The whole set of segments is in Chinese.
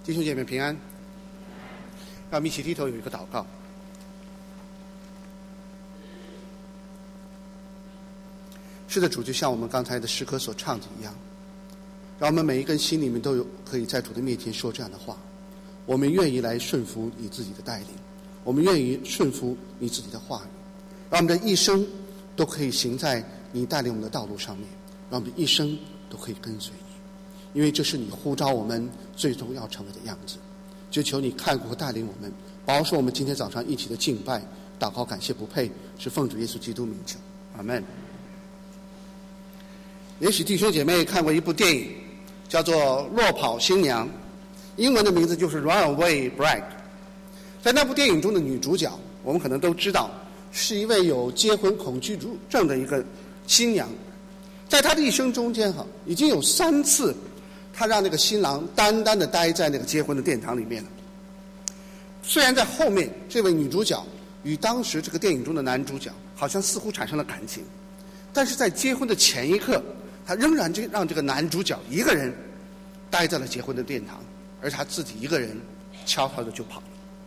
弟兄姐妹平安，让我们一起低头有一个祷告。是的，主，就像我们刚才的诗歌所唱的一样，让我们每一个人心里面都有可以在主的面前说这样的话：我们愿意来顺服你自己的带领，我们愿意顺服你自己的话语，让我们的一生都可以行在你带领我们的道路上面，让我们的一生都可以跟随你，因为这是你呼召我们最终要成为的样子。就求你看顾和带领我们，保守我们今天早上一起的敬拜、祷告、感谢不配，是奉主耶稣基督名求，阿们。也许弟兄姐妹看过一部电影，叫做《落跑新娘》，英文的名字就是《Runaway Bride》。在那部电影中的女主角，我们可能都知道，是一位有结婚恐惧症的一个新娘。在她的一生中间，已经有3次，她让那个新郎单单的待在那个结婚的殿堂里面了。虽然在后面，这位女主角与当时这个电影中的男主角好像似乎产生了感情，但是在结婚的前一刻，她仍然让这个男主角一个人待在了结婚的殿堂，而她自己一个人悄悄的就跑了。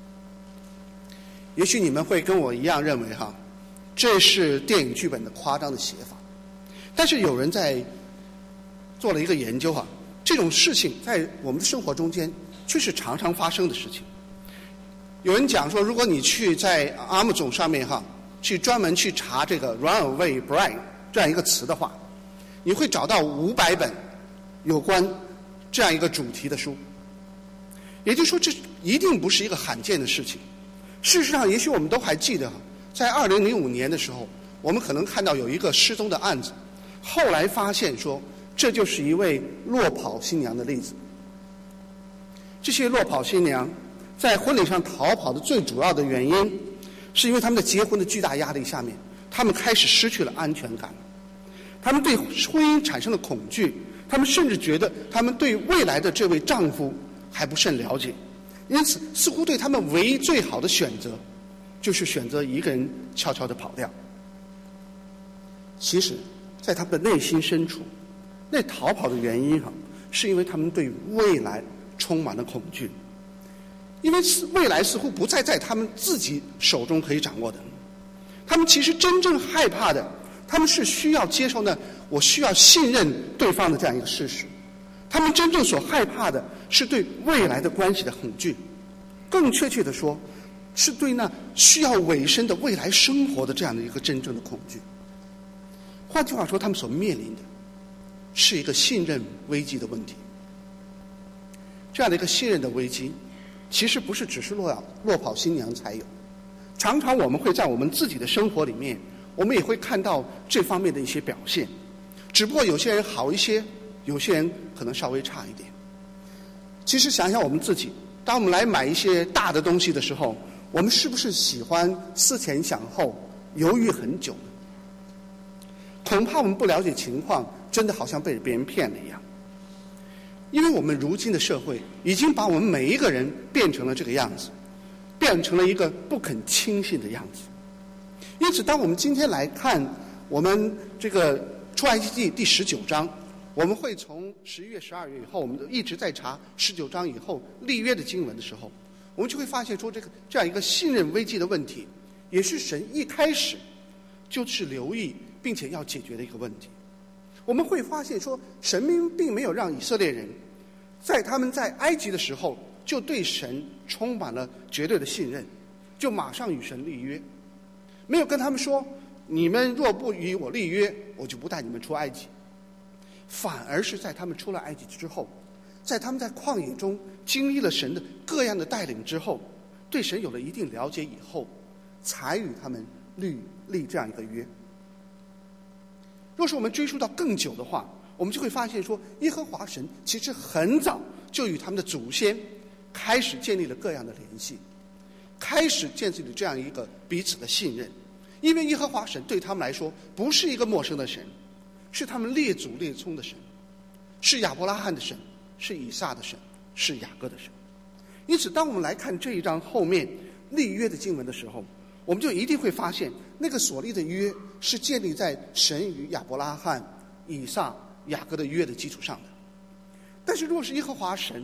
也许你们会跟我一样认为这是电影剧本的夸张的写法，但是有人在做了一个研究这种事情在我们的生活中间却是常常发生的事情。有人讲说，如果你去在 Amazon 上面去专门去查这个 Runaway Bride 这样一个词的话，你会找到500本有关这样一个主题的书。也就是说，这一定不是一个罕见的事情。事实上，也许我们都还记得，在2005年的时候，我们可能看到有一个失踪的案子，后来发现说这就是一位落跑新娘的例子。这些落跑新娘在婚礼上逃跑的最主要的原因，是因为他们在结婚的巨大压力下面，他们开始失去了安全感，他们对婚姻产生了恐惧，他们甚至觉得他们对未来的这位丈夫还不甚了解，因此似乎对他们唯一最好的选择就是选择一个人悄悄地跑掉。其实在他们的内心深处，那逃跑的原因是因为他们对未来充满了恐惧，因为未来似乎不再在他们自己手中可以掌握的。他们其实真正害怕的，他们是需要接受我需要信任对方的这样一个事实。他们真正所害怕的是对未来的关系的恐惧，更确切地说，是对那需要委身的未来生活的这样的一个真正的恐惧。换句话说，他们所面临的是一个信任危机的问题。这样的一个信任的危机，其实不是只是落跑新娘才有，常常我们会在我们自己的生活里面，我们也会看到这方面的一些表现，只不过有些人好一些，有些人可能稍微差一点。其实想想我们自己，当我们来买一些大的东西的时候，我们是不是喜欢思前想后，犹豫很久呢？恐怕我们不了解情况，真的好像被别人骗了一样。因为我们如今的社会已经把我们每一个人变成了这个样子，变成了一个不肯轻信的样子。因此当我们今天来看我们这个出埃及记第19章，我们会从11月12月以后，我们都一直在查19章以后立约的经文的时候，我们就会发现说这样一个信任危机的问题，也是神一开始就是留意并且要解决的一个问题。我们会发现说，神并没有让以色列人在他们在埃及的时候就对神充满了绝对的信任，就马上与神立约，没有跟他们说你们若不与我立约，我就不带你们出埃及。反而是在他们出了埃及之后，在他们在旷野中经历了神的各样的带领之后，对神有了一定了解以后，才与他们立这样一个约。若是我们追溯到更久的话，我们就会发现说，耶和华神其实很早就与他们的祖先开始建立了各样的联系，开始建立了这样一个彼此的信任。因为耶和华神对他们来说不是一个陌生的神，是他们列祖列宗的神，是亚伯拉罕的神，是以撒的神，是雅各的神。因此当我们来看这一章后面立约的经文的时候，我们就一定会发现，那个所立的约是建立在神与亚伯拉罕、以撒、雅各的约的基础上的。但是若是耶和华神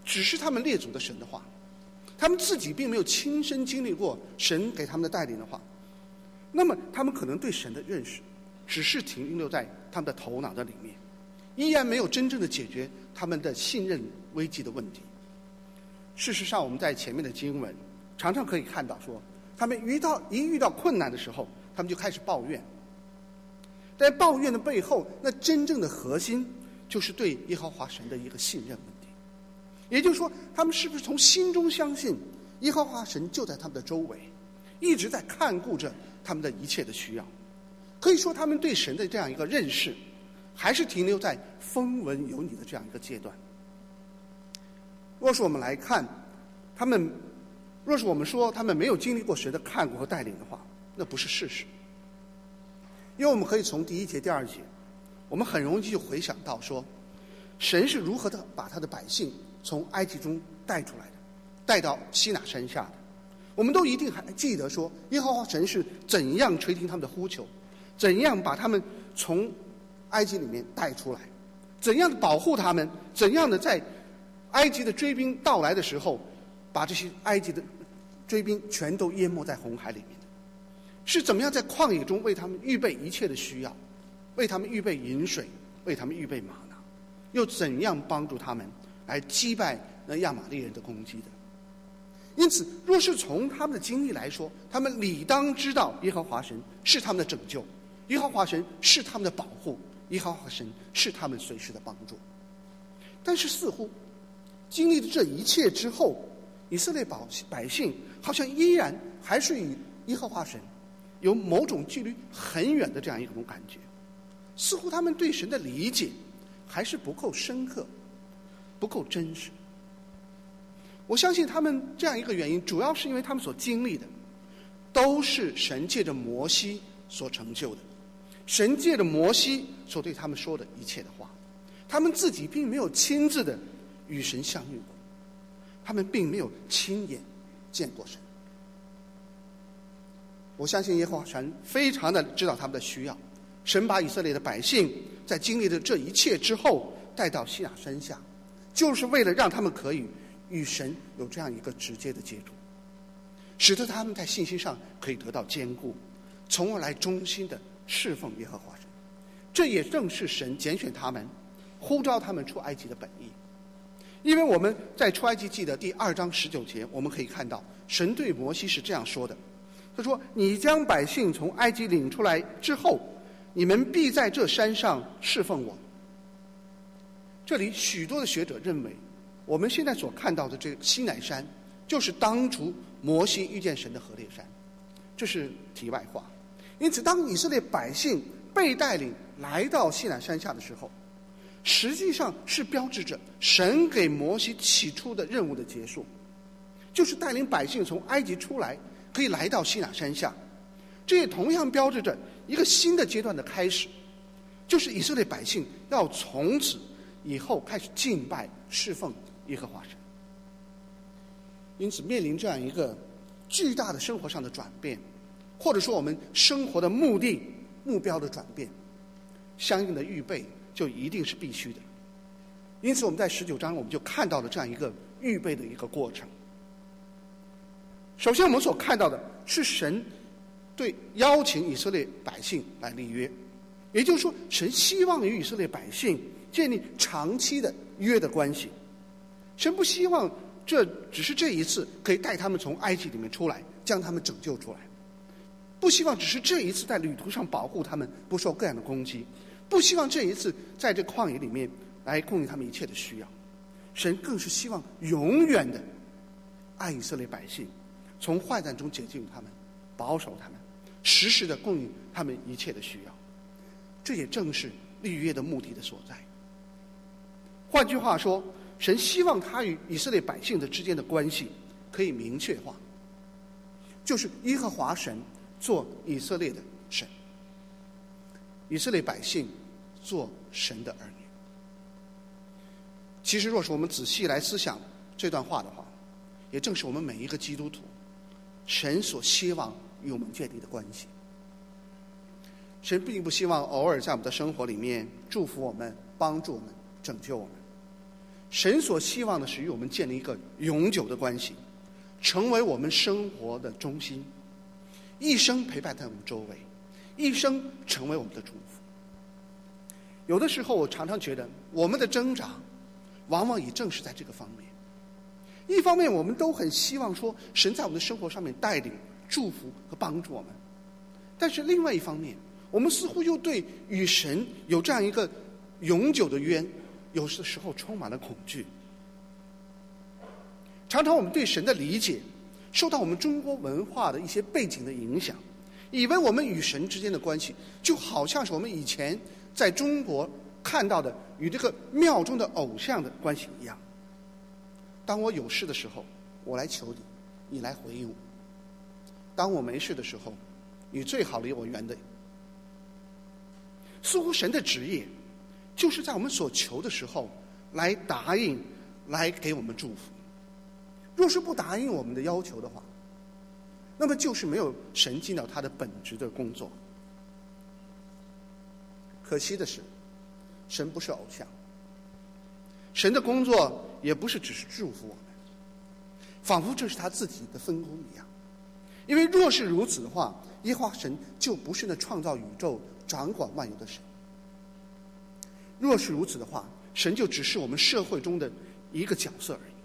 只是他们列祖的神的话，他们自己并没有亲身经历过神给他们的带领的话，那么他们可能对神的认识只是停留在他们的头脑的里面，依然没有真正的解决他们的信任危机的问题。事实上，我们在前面的经文常常可以看到说，他们遇到困难的时候，他们就开始抱怨。在抱怨的背后，那真正的核心就是对耶和华神的一个信任问题。也就是说，他们是不是从心中相信耶和华神就在他们的周围，一直在看顾着他们的一切的需要？可以说，他们对神的这样一个认识，还是停留在风闻有你的这样一个阶段。若是我们来看若是我们说他们没有经历过神的看顾和带领的话，那不是事实。因为我们可以从第1节、第2节，我们很容易就回想到说，神是如何的把他的百姓从埃及中带出来的，带到西乃山下的。我们都一定还记得说，耶和华神是怎样垂听他们的呼求，怎样把他们从埃及里面带出来，怎样的保护他们，怎样的在埃及的追兵到来的时候，把这些埃及的追兵全都淹没在红海里面的，是怎么样在旷野中为他们预备一切的需要，为他们预备饮水，为他们预备玛拿，又怎样帮助他们来击败那亚玛力人的攻击的。因此，若是从他们的经历来说，他们理当知道耶和华神是他们的拯救，耶和华神是他们的保护，耶和华神是他们随时的帮助。但是似乎经历了这一切之后，以色列百姓好像依然还是与耶和华神有某种距离很远的这样一种感觉，似乎他们对神的理解还是不够深刻，不够真实。我相信他们这样一个原因，主要是因为他们所经历的都是神借着摩西所成就的，神借着摩西所对他们说的一切的话，他们自己并没有亲自的与神相遇过，他们并没有亲眼见过神。我相信耶和华神非常的知道他们的需要，神把以色列的百姓在经历了这一切之后带到西乃山下，就是为了让他们可以与神有这样一个直接的接触，使得他们在信心上可以得到坚固，从而来忠心的侍奉耶和华神。这也正是神拣选他们，呼召他们出埃及的本意。因为我们在出埃及记的第2章19节，我们可以看到神对摩西是这样说的，他说，你将百姓从埃及领出来之后，你们必在这山上侍奉我。这里许多的学者认为，我们现在所看到的这个西乃山就是当初摩西遇见神的何烈山，这是题外话。因此当以色列百姓被带领来到西乃山下的时候，实际上是标志着神给摩西起初的任务的结束，就是带领百姓从埃及出来，可以来到西乃山下。这也同样标志着一个新的阶段的开始，就是以色列百姓要从此以后开始敬拜侍奉耶和华神。因此面临这样一个巨大的生活上的转变，或者说我们生活的目标的转变，相应的预备就一定是必须的。因此我们在19章我们就看到了这样一个预备的一个过程。首先我们所看到的是神对邀请以色列百姓来立约，也就是说神希望与以色列百姓建立长期的约的关系。神不希望这只是这一次可以带他们从埃及里面出来，将他们拯救出来，不希望只是这一次在旅途上保护他们不受各样的攻击，不希望这一次在这旷野里面来供应他们一切的需要。神更是希望永远的爱以色列百姓，从患难中解救他们，保守他们，时时的供应他们一切的需要。这也正是立约的目的的所在。换句话说，神希望他与以色列百姓的之间的关系可以明确化，就是耶和华神做以色列的神，以色列百姓做神的儿女。其实若是我们仔细来思想这段话的话，也正是我们每一个基督徒神所希望与我们建立的关系。神并不希望偶尔在我们的生活里面祝福我们，帮助我们，拯救我们。 神所希望的是与我们建立一个永久的关系，成为我们生活的中心，一生陪伴在我们周围，一生成为我们的祝福。有的时候我常常觉得我们的挣扎往往也正是在这个方面。一方面我们都很希望说神在我们的生活上面带领、祝福和帮助我们，但是另外一方面我们似乎又对与神有这样一个永久的约，有的时候充满了恐惧。常常我们对神的理解受到我们中国文化的一些背景的影响，以为我们与神之间的关系就好像是我们以前在中国看到的与这个庙中的偶像的关系一样。当我有事的时候，我来求你，你来回应我；当我没事的时候，你最好离我远点。似乎神的旨意就是在我们所求的时候来答应，来给我们祝福。若是不答应我们的要求的话，那么就是没有神尽到他的本职的工作。可惜的是，神不是偶像，神的工作也不是只是祝福我们，仿佛这是他自己的分工一样。因为若是如此的话，耶和华神就不是那创造宇宙、掌管万有的神。若是如此的话，神就只是我们社会中的一个角色而已。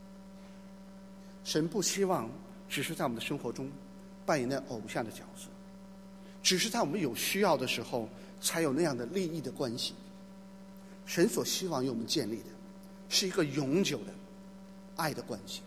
神不希望只是在我们的生活中扮演那偶像的角色，只是在我们有需要的时候才有那样的利益的关系。神所希望与我们建立的是一个永久的爱的关系。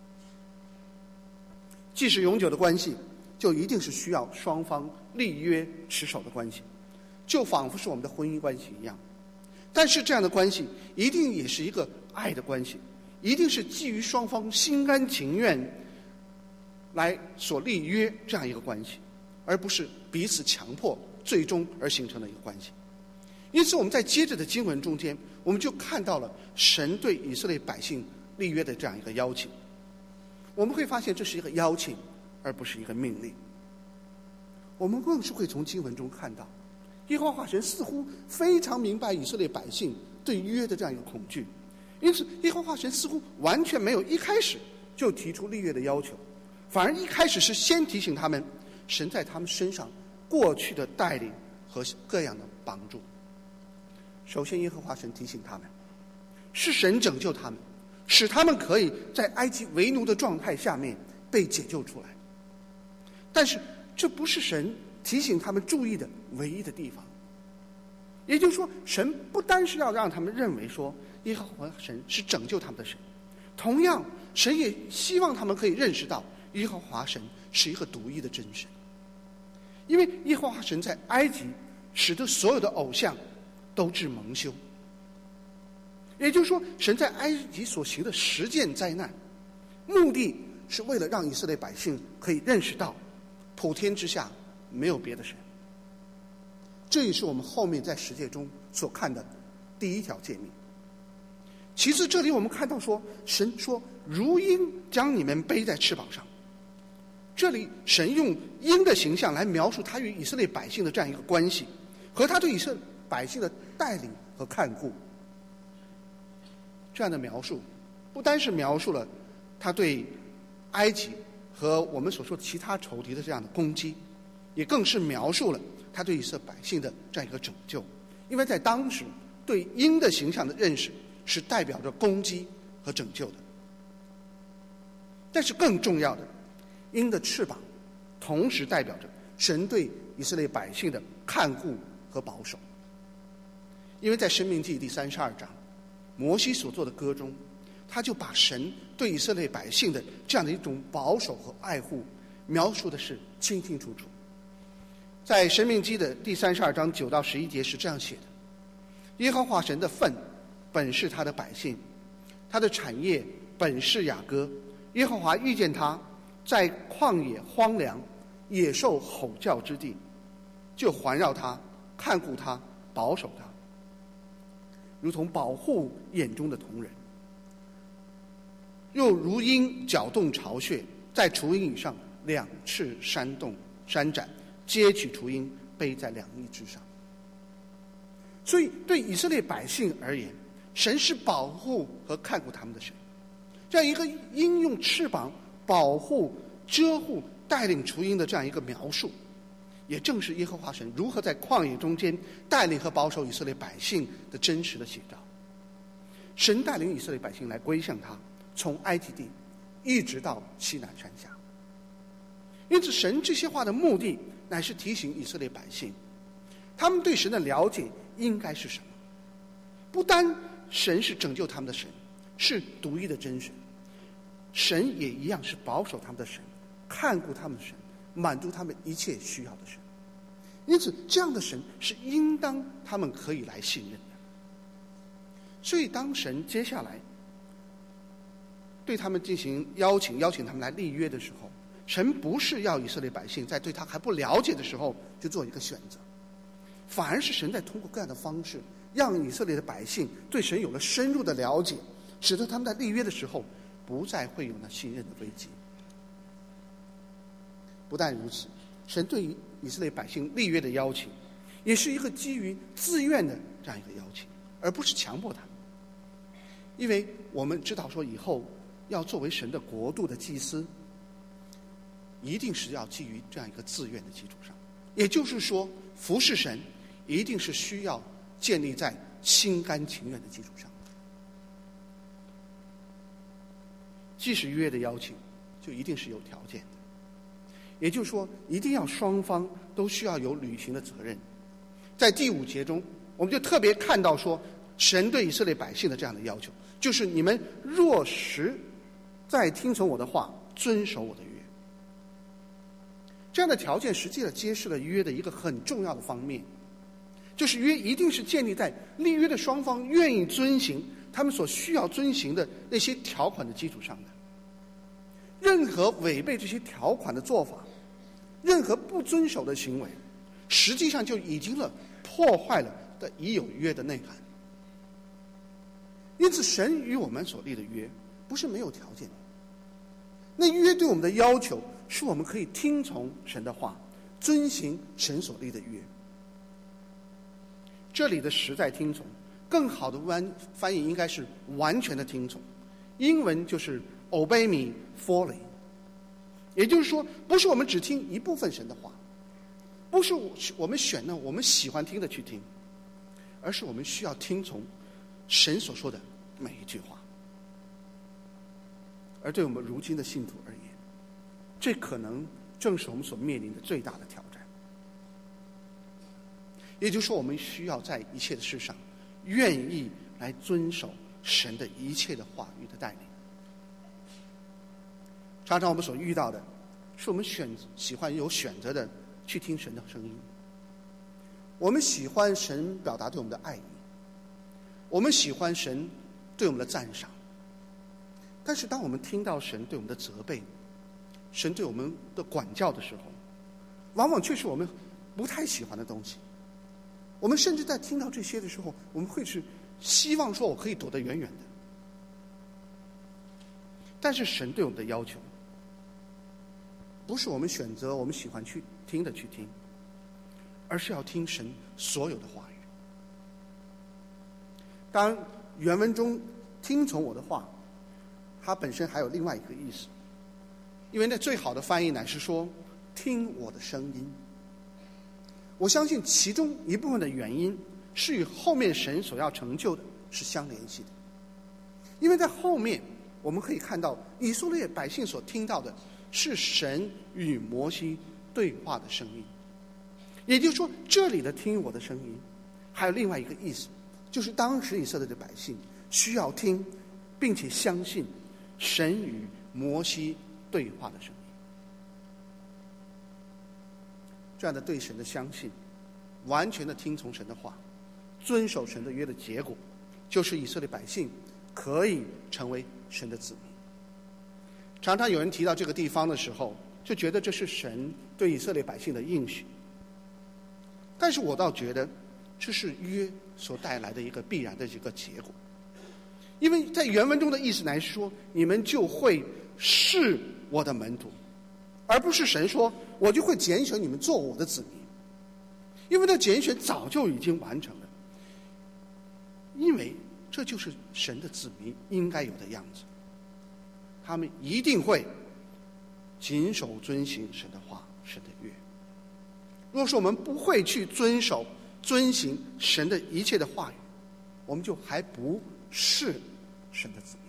既是永久的关系，就一定是需要双方立约持守的关系，就仿佛是我们的婚姻关系一样。但是这样的关系一定也是一个爱的关系，一定是基于双方心甘情愿来所立约这样一个关系，而不是彼此强迫最终而形成的一个关系。因此我们在接着的经文中间，我们就看到了神对以色列百姓立约的这样一个邀请。我们会发现这是一个邀请，而不是一个命令。我们更是会从经文中看到，耶和华神似乎非常明白以色列百姓对约的这样一个恐惧，因此耶和华神似乎完全没有一开始就提出立约的要求，反而一开始是先提醒他们神在他们身上过去的带领和各样的帮助。首先耶和华神提醒他们，是神拯救他们，使他们可以在埃及为奴的状态下面被解救出来。但是这不是神提醒他们注意的唯一的地方。也就是说，神不单是要让他们认为说耶和华神是拯救他们的神，同样神也希望他们可以认识到耶和华神是一个独一的真神。因为耶和华神在埃及使得所有的偶像都致蒙羞，也就是说，神在埃及所行的10件灾难，目的是为了让以色列百姓可以认识到普天之下没有别的神。这也是我们后面在10诫中所看的第一条诫命。其次，这里我们看到说，神说如鹰将你们背在翅膀上。这里神用鹰的形象来描述他与以色列百姓的这样一个关系，和他对以色列百姓的带领和看顾。这样的描述不单是描述了他对埃及和我们所说的其他仇敌的这样的攻击，也更是描述了他对以色列百姓的这样一个拯救。因为在当时对鹰的形象的认识是代表着攻击和拯救的。但是更重要的，鹰的翅膀同时代表着神对以色列百姓的看顾和保守。因为在申命记第32章摩西所做的歌中，他就把神对以色列百姓的这样的一种保守和爱护描述的是清清楚楚。在申命记的第32章9到11节是这样写的：耶和华神的份本是他的百姓，他的产业本是雅各。耶和华遇见他在旷野荒凉野兽吼叫之地，就环绕他，看顾他，保守他，如同保护眼中的瞳人。又如鹰搅动巢穴，在雏鹰以上2翅扇展，接取雏鹰，背在2翼之上。所以对以色列百姓而言， 神是保护和看顾他们的神。这样一个鹰用翅膀保护、遮护、带领雏鹰的这样一个描述，也正是耶和华神如何在旷野中间带领和保守以色列百姓的真实的写照。神带领以色列百姓来归向他，从埃及地一直到西南山下。因此神这些话的目的乃是提醒以色列百姓，他们对神的了解应该是什么。不单神是拯救他们的神，是独一的真神，神也一样是保守他们的神，看顾他们的神，满足他们一切需要的神。因此这样的神是应当他们可以来信任的。所以当神接下来对他们进行邀请他们来立约的时候，神不是要以色列百姓在对他还不了解的时候就做一个选择，反而是神在通过各样的方式让以色列的百姓对神有了深入的了解，使得他们在立约的时候不再会有那信任的危机。不但如此，神对于以色列百姓立约的邀请也是一个基于自愿的这样一个邀请，而不是强迫他们。因为我们知道说以后要作为神的国度的祭司，一定是要基于这样一个自愿的基础上，也就是说服侍神一定是需要建立在心甘情愿的基础上。既是约的邀请，就一定是有条件的，也就是说一定要双方都需要有履行的责任。在第5节中，我们就特别看到说神对以色列百姓的这样的要求，就是你们若实在听从我的话，遵守我的约。这样的条件实际上揭示了约的一个很重要的方面，就是约一定是建立在立约的双方愿意遵行他们所需要遵行的那些条款的基础上的。任何违背这些条款的做法，任何不遵守的行为，实际上就已经破坏了的已有约的内涵。因此神与我们所立的约不是没有条件的，那约对我们的要求是我们可以听从神的话，遵行神所立的约。这里的实在听从，更好的翻译应该是完全的听从，英文就是 obey me fully。 也就是说不是我们只听一部分神的话，不是我们选我们喜欢听的去听，而是我们需要听从神所说的每一句话。而对我们如今的信徒而言，这可能正是我们所面临的最大的挑战。也就是说我们需要在一切的事上愿意来遵守神的一切的话语的带领。常常我们所遇到的是我们喜欢有选择的去听神的声音，我们喜欢神表达对我们的爱意，我们喜欢神对我们的赞赏。但是当我们听到神对我们的责备，神对我们的管教的时候，往往却是我们不太喜欢的东西。我们甚至在听到这些的时候，我们会是希望说我可以躲得远远的。但是神对我们的要求不是我们选择我们喜欢去听的去听，而是要听神所有的话语。当然原文中听从我的话，它本身还有另外一个意思，因为那最好的翻译乃是说听我的声音。我相信其中一部分的原因是与后面神所要成就的是相联系的。因为在后面我们可以看到以色列百姓所听到的是神与摩西对话的声音。也就是说这里的听我的声音还有另外一个意思，就是当时以色列的百姓需要听并且相信神与摩西对话的声音。这样的对神的相信，完全的听从神的话，遵守神的约的结果，就是以色列百姓可以成为神的子民。常常有人提到这个地方的时候，就觉得这是神对以色列百姓的应许，但是我倒觉得这是约所带来的一个必然的一个结果。因为在原文中的意思乃是说，你们就会是我的门徒，而不是神说我就会拣选你们做我的子民。因为那拣选早就已经完成了，因为这就是神的子民应该有的样子。他们一定会谨守遵行神的话、神的约。若是我们不会去遵守、遵行神的一切的话语，我们就还不是神的子民。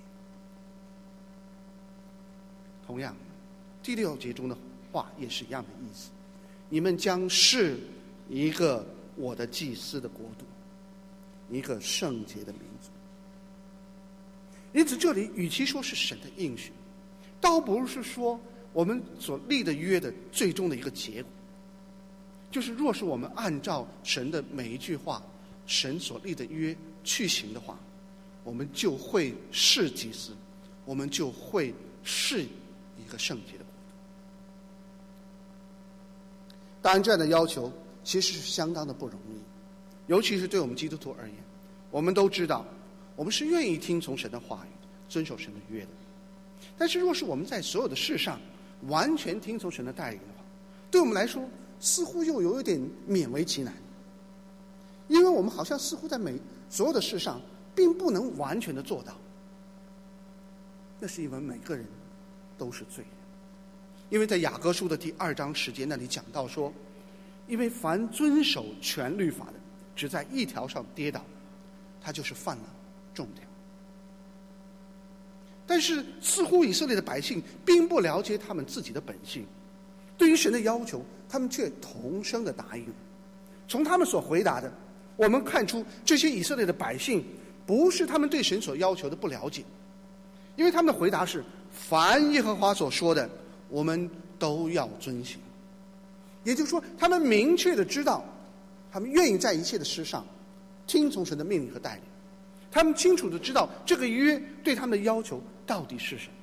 同样，第6节中的话也是一样的意思，你们将是一个我的祭司的国度，一个圣洁的民族。因此这里与其说是神的应许，倒不是说我们所立的约的最终的一个结果，就是若是我们按照神的每一句话，神所立的约去行的话，我们就会是祭司，我们就会是一个圣洁的国度。当然这样的要求其实是相当的不容易，尤其是对我们基督徒而言，我们都知道我们是愿意听从神的话语，遵守神的约的。但是若是我们在所有的事上完全听从神的带领的话，对我们来说似乎又有一点勉为其难，因为我们好像似乎在所有的事上并不能完全的做到。那是因为每个人都是罪人。因为在雅各书的第2章10节那里讲到说，因为凡遵守全律法的，只在一条上跌倒，他就是犯了众条。但是似乎以色列的百姓并不了解他们自己的本性，对于神的要求他们却同声的答应。从他们所回答的，我们看出这些以色列的百姓不是他们对神所要求的不了解，因为他们的回答是凡耶和华所说的我们都要遵行。也就是说他们明确的知道，他们愿意在一切的事上听从神的命令和带领，他们清楚的知道这个约对他们的要求到底是什么。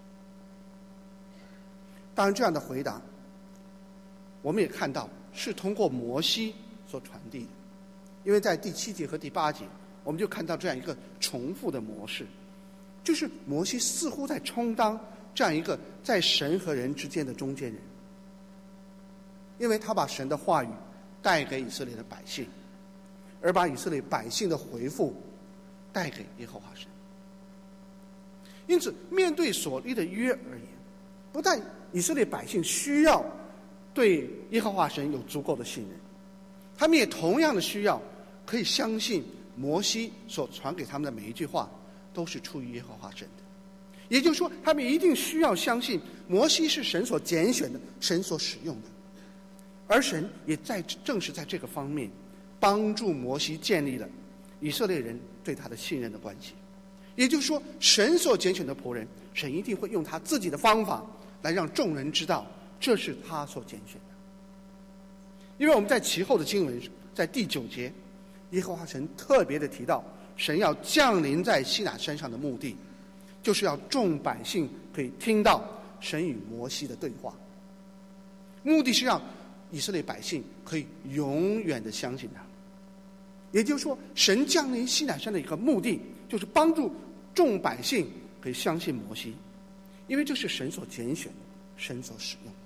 当然这样的回答我们也看到是通过摩西所传递的，因为在第7节和第8节我们就看到这样一个重复的模式，就是摩西似乎在充当这样一个在神和人之间的中间人，因为他把神的话语带给以色列的百姓，而把以色列百姓的回复带给耶和华神。因此面对所立的约而言，不但以色列百姓需要对耶和华神有足够的信任，他们也同样的需要可以相信摩西所传给他们的每一句话都是出于耶和华神的。也就是说他们一定需要相信摩西是神所拣选的，神所使用的，而神也正是在这个方面帮助摩西建立了以色列人对他的信任的关系。也就是说神所拣选的仆人，神一定会用他自己的方法来让众人知道这是他所拣选的。因为我们在其后的经文，在第9节，耶和华神特别的提到神要降临在西乃山上的目的，就是要众百姓可以听到神与摩西的对话，目的是让以色列百姓可以永远的相信他。也就是说神降临西乃山的一个目的，就是帮助众百姓可以相信摩西，因为这是神所拣选的，神所使用的。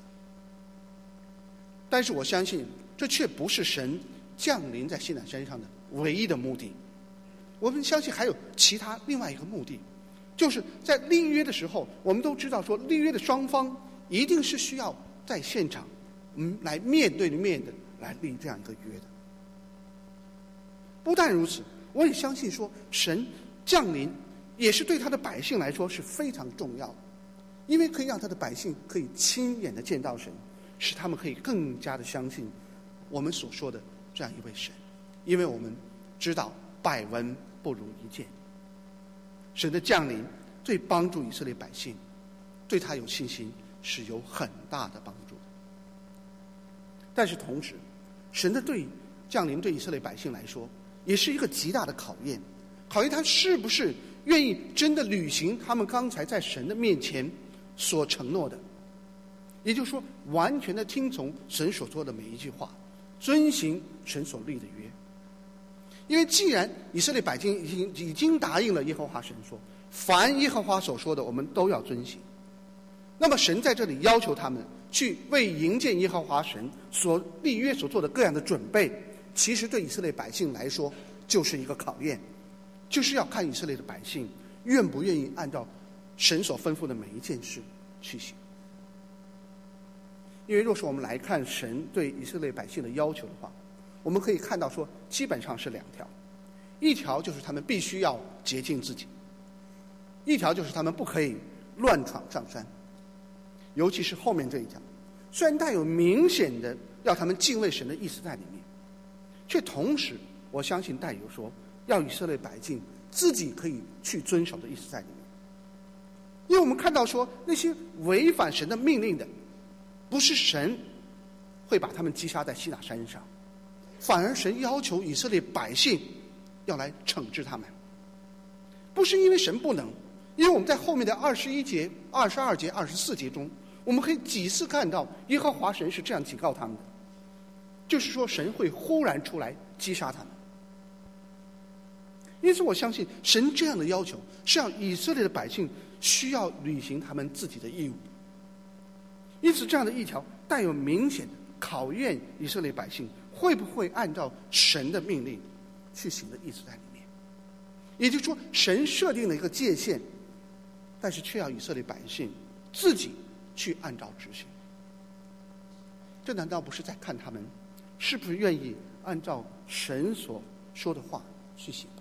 但是我相信这却不是神降临在西乃山上的唯一的目的，我们相信还有其他另外一个目的，就是在立约的时候，我们都知道说立约的双方一定是需要在现场来面对面的来立这样一个约的。不但如此，我也相信说神降临也是对他的百姓来说是非常重要的，因为可以让他的百姓可以亲眼的见到神，使他们可以更加的相信我们所说的这样一位神。因为我们知道百闻不如一见，神的降临对帮助以色列百姓对他有信心是有很大的帮助的。但是同时神的降临对以色列百姓来说也是一个极大的考验，考验他是不是愿意真的履行他们刚才在神的面前所承诺的，也就是说完全的听从神所说的每一句话，遵行神所立的约。因为既然以色列百姓已经答应了耶和华神说凡耶和华所说的我们都要遵行，那么神在这里要求他们去为迎接耶和华神所立约所做的各样的准备，其实对以色列百姓来说就是一个考验， 就是要看以色列的百姓愿不愿意按照神所吩咐的每一件事去行。因为若是我们来看神对以色列百姓的要求的话，我们可以看到说基本上是两条，一条就是他们必须要洁净自己，一条就是他们不可以乱闯上山。尤其是后面这一条，虽然带有明显的要他们敬畏神的意思在里面，却同时我相信带有说要以色列百姓自己可以去遵守的意思在里面。因为我们看到说那些违反神的命令的，不是神会把他们击杀在西乃山上，反而神要求以色列百姓要来惩治他们。不是因为神不能，因为我们在后面的21节、22节、24节中，我们可以几次看到耶和华神是这样警告他们的，就是说神会忽然出来击杀他们。因此我相信神这样的要求是让以色列的百姓需要履行他们自己的义务。因此这样的一条带有明显的考验以色列百姓会不会按照神的命令去行的意思在里面。也就是说神设定了一个界限，但是却要以色列百姓自己去按照执行。这难道不是在看他们是不是愿意按照神所说的话去行？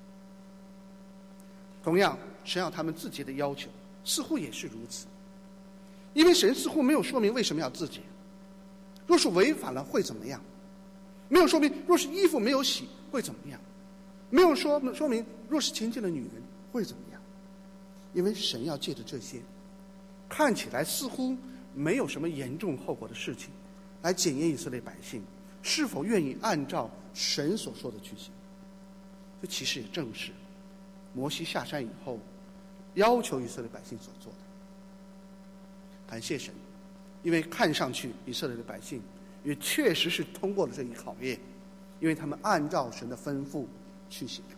同样神要他们自己的要求似乎也是如此，因为神似乎没有说明为什么要自洁，若是违反了会怎么样，没有说明若是衣服没有洗会怎么样，没有说明若是亲近的女人会怎么样。因为神要借着这些看起来似乎没有什么严重后果的事情来检验以色列百姓是否愿意按照神所说的去行。这其实也正是摩西下山以后要求以色列百姓所做的。感谢神，因为看上去以色列的百姓也确实是通过了这一考验，因为他们按照神的吩咐去行。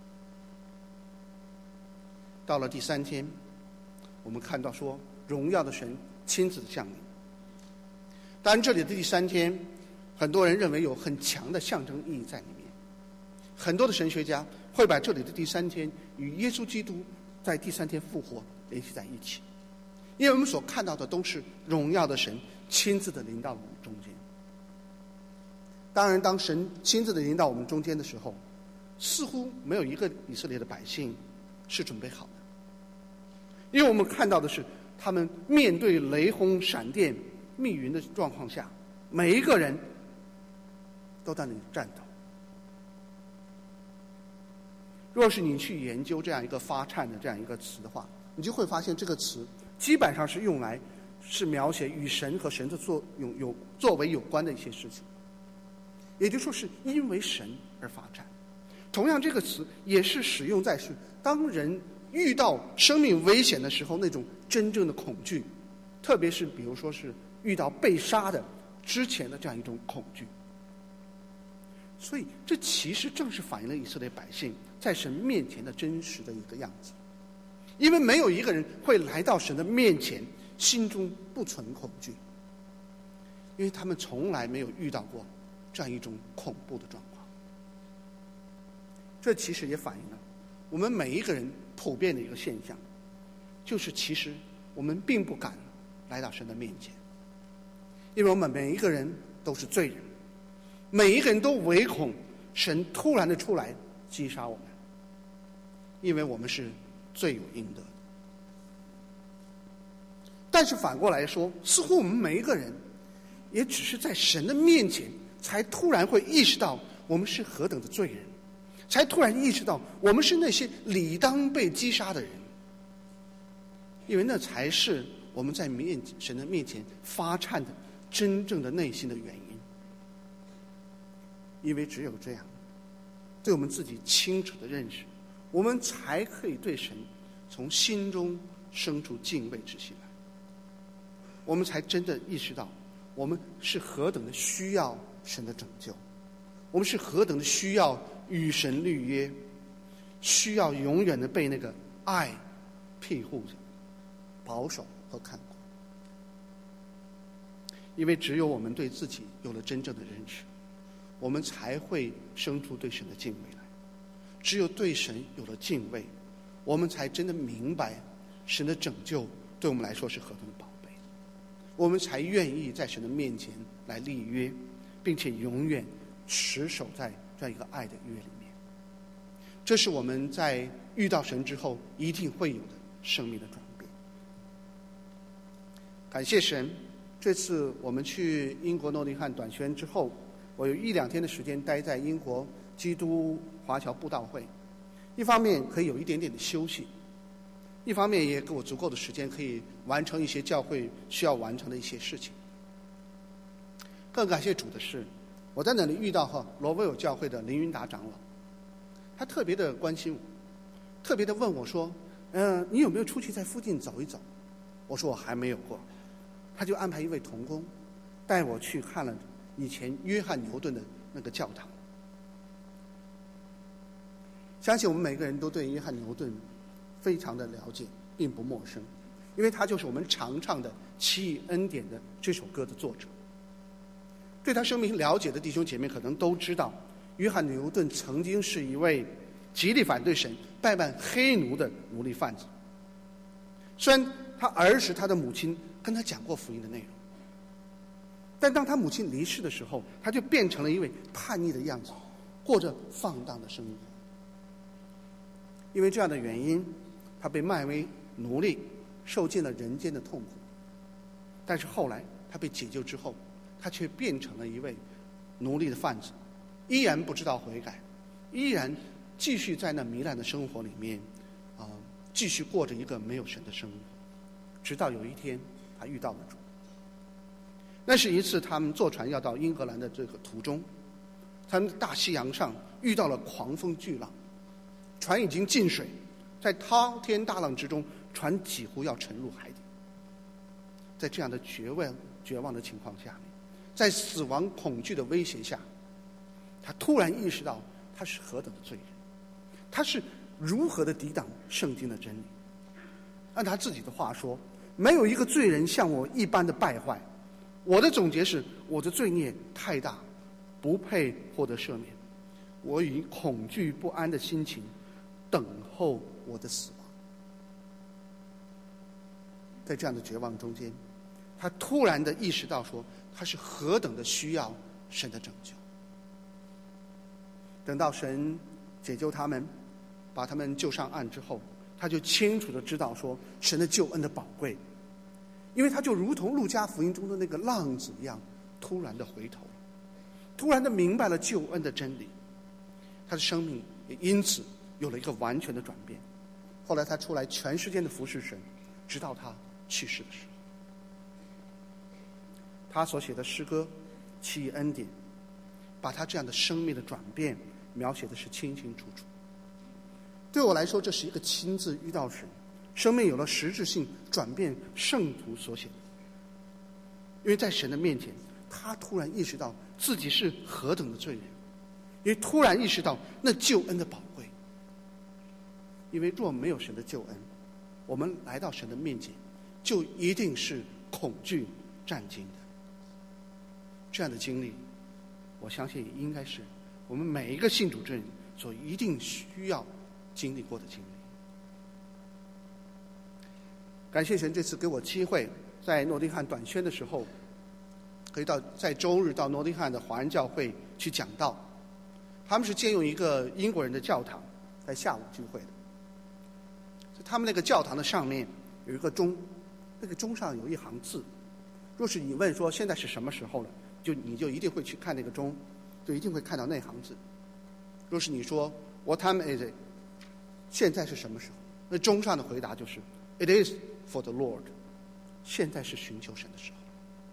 到了第3天，我们看到说荣耀的神亲自降临。当然这里的第3天很多人认为有很强的象征意义在里面，很多的神学家会把这里的第3天与耶稣基督在第3天复活联系在一起，因为我们所看到的都是荣耀的神亲自的临到我们中间。当然当神亲自的临到我们中间的时候，似乎没有一个以色列的百姓是准备好的，因为我们看到的是他们面对雷轰闪电密云的状况下，每一个人都在那里战斗。若是你去研究这样一个发颤的这样一个词的话，你就会发现这个词基本上是用来是描写与神和神的作为有关的一些事情，也就是说是因为神而发颤。同样这个词也是使用在是当人遇到生命危险的时候那种真正的恐惧，特别是比如说是遇到被杀的之前的这样一种恐惧。所以这其实正是反映了以色列百姓在神面前的真实的一个样子。因为没有一个人会来到神的面前心中不存恐惧，因为他们从来没有遇到过这样一种恐怖的状况。这其实也反映了我们每一个人普遍的一个现象，就是其实我们并不敢来到神的面前，因为我们每一个人都是罪人，每一个人都唯恐神突然的出来击杀我们，因为我们是罪有应得。但是反过来说，似乎我们每一个人也只是在神的面前才突然会意识到我们是何等的罪人，才突然意识到我们是那些理当被击杀的人，因为那才是我们在神的面前发颤的真正的内心的原因。因为只有这样，对我们自己清楚的认识，我们才可以对神从心中生出敬畏之心来，我们才真的意识到我们是何等的需要神的拯救，我们是何等的需要与神立约，需要永远的被那个爱庇护着、保守和看顾。因为只有我们对自己有了真正的认识，我们才会生出对神的敬畏来。 只有对神有了敬畏，我们才真的明白神的拯救对我们来说是何等的宝贝，我们才愿意在神的面前来立约，并且永远持守在这样一个爱的约里面。这是我们在遇到神之后一定会有的生命的转变。感谢神，这次我们去英国诺丁汉短宣之后，我有1-2天的时间待在英国基督华侨布道会，一方面可以有一点点的休息，一方面也给我足够的时间可以完成一些教会需要完成的一些事情。更感谢主的是，我在那里遇到罗威尔教会的林云达长老，他特别的关心我，特别的问我说你有没有出去在附近走一走？我说我还没有过。他就安排一位同工带我去看了以前约翰牛顿的那个教堂。相信我们每个人都对约翰牛顿非常的了解，并不陌生，因为他就是我们常唱的《奇异恩典》的这首歌的作者。对他生命了解的弟兄姐妹可能都知道，约翰牛顿曾经是一位极力反对神、拜办黑奴的奴隶贩子。虽然他儿时他的母亲跟他讲过福音的内容，但当他母亲离世的时候，他就变成了一位叛逆的样子，过着放荡的生活。因为这样的原因，他被卖为奴隶，受尽了人间的痛苦。但是后来他被解救之后，他却变成了一位奴隶的贩子，依然不知道悔改，依然继续在那糜烂的生活里面继续过着一个没有神的生活。直到有一天他遇到了主。那是一次他们坐船要到英格兰的这个途中，他们大西洋上遇到了狂风巨浪，船已经进水，在滔天大浪之中，船几乎要沉入海底。在这样的绝望的情况下面，在死亡恐惧的威胁下，他突然意识到他是何等的罪人，他是如何的抵挡圣经的真理。按他自己的话说，没有一个罪人像我一般的败坏。我的总结是，我的罪孽太大，不配获得赦免。我以恐惧不安的心情等候我的死亡。在这样的绝望中间，他突然的意识到说，他是何等的需要神的拯救。等到神解救他们，把他们救上岸之后，他就清楚的知道说神的救恩的宝贵，因为他就如同路加福音中的那个浪子一样，突然的回头了，突然的明白了救恩的真理。他的生命也因此有了一个完全的转变。后来他出来全世界的服侍神，直到他去世的时候。他所写的诗歌《奇异恩典》，把他这样的生命的转变描写的是清清楚楚。对我来说，这是一个亲自遇到神，生命有了实质性转变圣徒所写的。因为在神的面前，他突然意识到自己是何等的罪人，也突然意识到那救恩的宝贵。因为若没有神的救恩，我们来到神的面前就一定是恐惧战惊的。这样的经历，我相信也应该是我们每一个信主之人所一定需要经历过的经历。感谢神这次给我机会，在诺丁汉短宣的时候，可以在周日到诺丁汉的华人教会去讲道。他们是借用一个英国人的教堂，在下午聚会的。在他们那个教堂的上面有一个钟，那个钟上有一行字。若是你问说现在是什么时候了，你就一定会去看那个钟，就一定会看到那行字。若是你说 What time is it？ 现在是什么时候？那钟上的回答就是 It is for the Lord。 现在是寻求神的时候。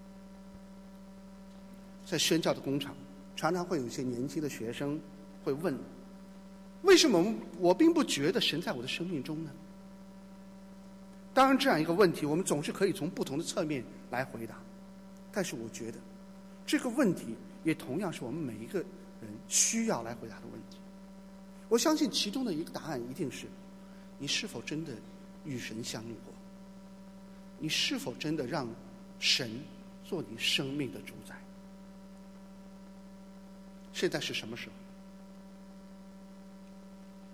在宣教的工厂，常常会有一些年轻的学生会问，为什么我并不觉得神在我的生命中呢？当然这样一个问题我们总是可以从不同的侧面来回答，但是我觉得这个问题也同样是我们每一个人需要来回答的问题。我相信其中的一个答案一定是，你是否真的与神相遇过？你是否真的让神做你生命的主宰？现在是什么时候？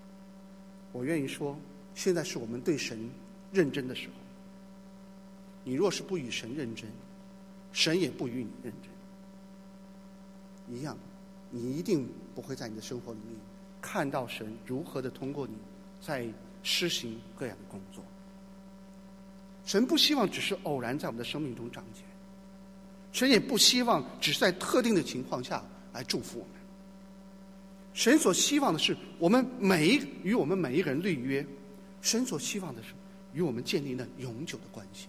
我愿意说，现在是我们对神认真的时候。你若是不与神认真，神也不与你认真。一样，你一定不会在你的生活里面看到神如何的通过你在施行各样的工作。神不希望只是偶然在我们的生命中彰显，神也不希望只是在特定的情况下来祝福我们。神所希望的是与我们每一个人立约，神所希望的是与我们建立了永久的关系。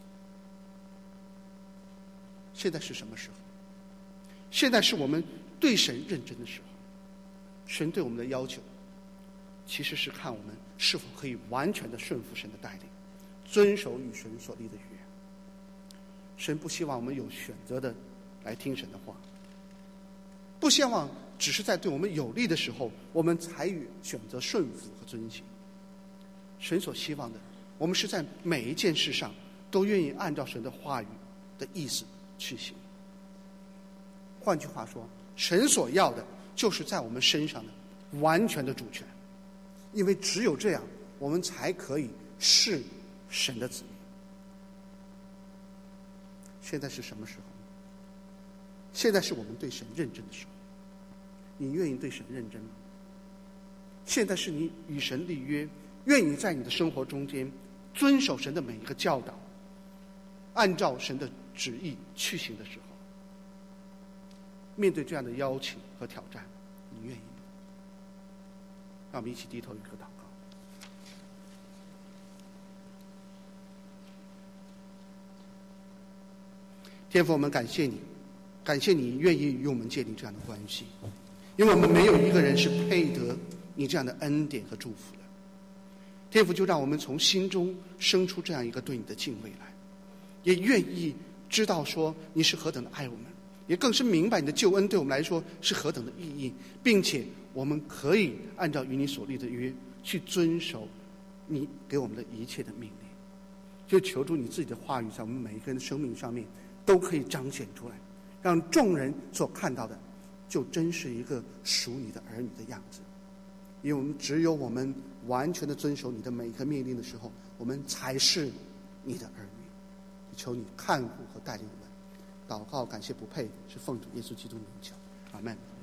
现在是什么时候？现在是我们对神认真的时候。神对我们的要求其实是看我们是否可以完全的顺服神的带领，遵守与神所立的约。神不希望我们有选择的来听神的话，不希望只是在对我们有利的时候我们才选择顺服和遵行。神所希望的，我们是在每一件事上都愿意按照神的话语的意思去行。换句话说，神所要的就是在我们身上的完全的主权，因为只有这样我们才可以是神的子民。现在是什么时候？现在是我们对神认真的时候。你愿意对神认真吗？现在是你与神立约，愿意在你的生活中间遵守神的每一个教导，按照神的旨意去行的时候。面对这样的邀请和挑战，你愿意吗？让我们一起低头一个祷告。天父，我们感谢你，感谢你愿意与我们建立这样的关系，因为我们没有一个人是配得你这样的恩典和祝福的。天父，就让我们从心中生出这样一个对你的敬畏来，也愿意知道说你是何等的爱我们，也更是明白你的救恩对我们来说是何等的意义，并且我们可以按照与你所立的约去遵守你给我们的一切的命令。就求助你自己的话语在我们每一个人的生命上面都可以彰显出来，让众人所看到的就真是一个属你的儿女的样子。因为我们只有我们完全的遵守你的每一个命令的时候，我们才是你的儿女。求你看顾和带领我们。祷告感谢不配，是奉主耶稣基督的名求，阿们。